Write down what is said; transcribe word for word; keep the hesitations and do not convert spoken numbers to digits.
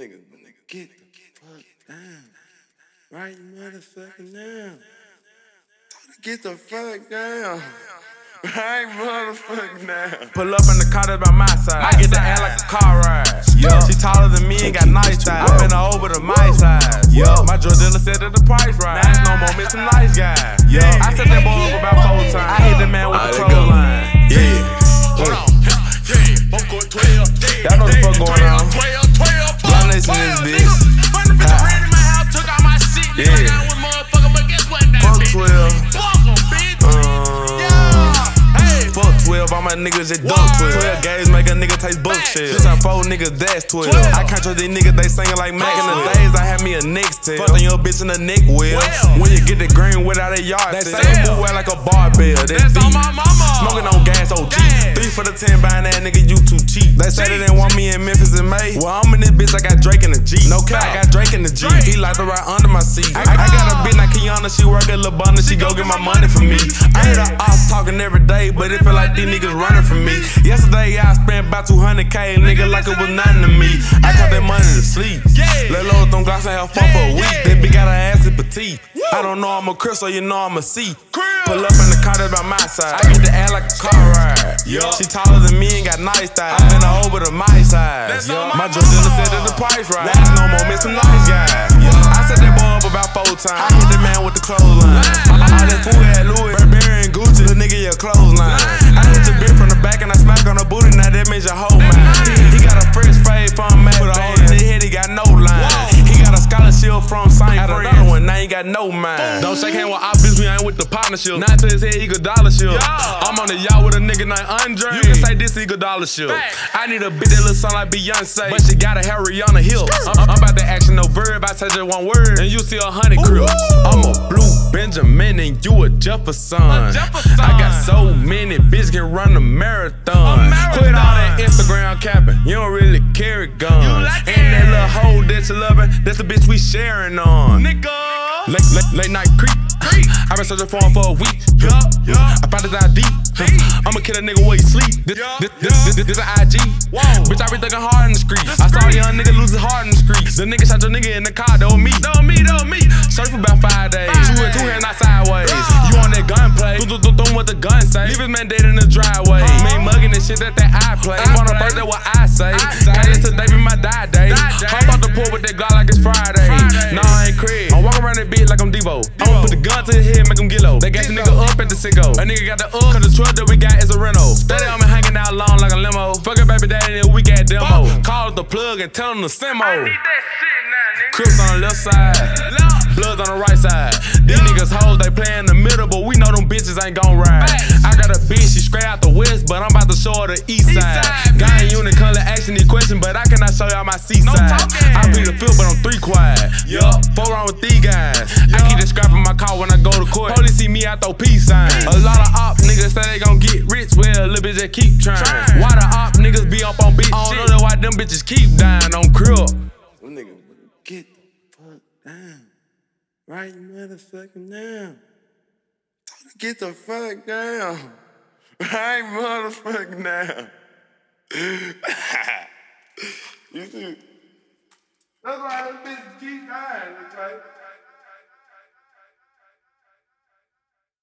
nigga, get the fuck down. Right motherfucking now. Get the fuck down. Right motherfucking now. Pull up in the car that's by my side. I get the air like a car ride. Yeah. She taller than me and got nice thighs. I been over to my size. Yeah. My drug dealer said that the price right. Now it's no more Mister Nice Guy. Yeah. I set that boy up about four times. I hit the man with the clothesline. Yeah. Hold on. Yeah. Both go twelve. Y'all know the fuck going on. twelve, twelve, Y'all listen to this bitch. Run the bitch ran in my house, took out my shit. Nigga, I got one motherfucker, but guess what now, Fuck bitch? twelve. Fuck 'em, bitch. Um, Yeah. Hey. Fuck twelve, all my niggas just duck twelve. twelve gauge make a nigga taste buck shit. Since I four niggas, that's twelve. twelve. I can't trust these niggas, they singing like Mac in the Oh. days. I had me a next tail. Fucking your bitch in the neck wheel. Well. When you get the green without a yard, they say Well. move out like a barbell. That's, That's on deep. my mama. Smoking on gas, O G. Gas. Three for the ten, buying that nigga, you too cheap. They say they didn't want me in Memphis in May. Well, I'm in this bitch, I got Drake in the Jeep. No cap, I got Drake in the Jeep. Drake. He like to ride under my seat. I, I got a bitch like Kiana, she work at LeBron, she go get my money for me. I hear the ops talking every day, but it feel like these niggas running from me. Yesterday, I spent about two hundred K, nigga, like it was nothing to me. I got that money to sleep. Let load them glass and have fun for a week. That bitch got her ass in petite. I don't know I'm a Chris, so you know I'm a C. Pull up in the car that's by my side. I get the air like a car ride. Yeah. She taller than me and got nice thighs. I been over to my size. Yeah. My drug dealer said that the price right. Now it's no more Mister Nice Guy. Yeah. I set that boy up about four times. I hit the man with the clothesline. All that food had Louis, Burberry, and Gucci. The nigga your clothesline. I hit your bitch from the back and I smack on the booty. Now that means your whole mind. He got a fresh fade from Mac. Put a hole in his head, he got no line. He got a scholarship from Saint Got another one, now he got no mind. Don't shake hand with our bitch, we ain't with the partnership. Nine to his head, equal dollar ship. I'm on the yacht with a nigga named Andre. You can say this equal dollar ship. I need a bitch that look something like Beyonce, but she got a Harry on the hips. I'm, I'm about to action, no verb. I say just one word, and you see a hundred crips. I'm a blue Benjamin, and you a Jefferson. Jefferson. I got so many bitches can run a marathon. A marathon. Quit all that Instagram capping. You don't really carry guns. like and that it. little hoe that you loving, that's the bitch we sharing on. Nigga. Late, late, late night creep. Creep. I been searching for him for a week. Yeah, yeah. I found his I D. Hey. I'ma kill a nigga where he sleep. This, Yeah, this, yeah. this, this, this an I G. Whoa. Bitch, I be thinking hard in the streets. The I saw a streets. young nigga lose his heart in the streets. The nigga shot your nigga in the car, that was me. That was me, that was me. Search for about five days. Five Two and two days. hands not sideways. Yeah. You on that gunplay. Do, do, do, do what the gun say. Leave his man dead in the driveway. Uh-huh. Me ain't mugging this shit that that I play. I On a play. birthday, what I say. I say. Can't let today be my die day. Die day. Hop out the pool with that God like it's Friday. Friday. Nah, I ain't Craig. I'm walking around that bitch like I'm Devo. I'ma put the gun to his head, make him get low. They got the nigga up at the sicko. A nigga got the up, cause the truck that we got is a rental. Steady on me hanging out long like a limo. Fucking baby daddy in the week at demo. Call up the plug and tell him to simo. I need that shit now, nigga. Crips on the left side, Bloods on the right side. These niggas hoes, they play in the middle, but we know them bitches ain't gon' ride. I got a bitch, she straight out the west, but I'm about to show her the east side. side, Guy in unit color asking these questions, but I cannot show y'all my C No side. talking. I be the fifth, but I'm three quiet. Yup, four round with these guys. I keep just scrapping my car when I go to court. Police see me, I throw peace signs. A lot of op niggas say they gon' get rich, well, little bitch just keep trying. Trying. Why the op niggas be up on bitch shit? I don't know that why them bitches keep dying on crib. Them nigga, get the fuck down. Right motherfucking now. Get the fuck down. Right motherfucking now. You see? That's why this bitch keep dying, okay?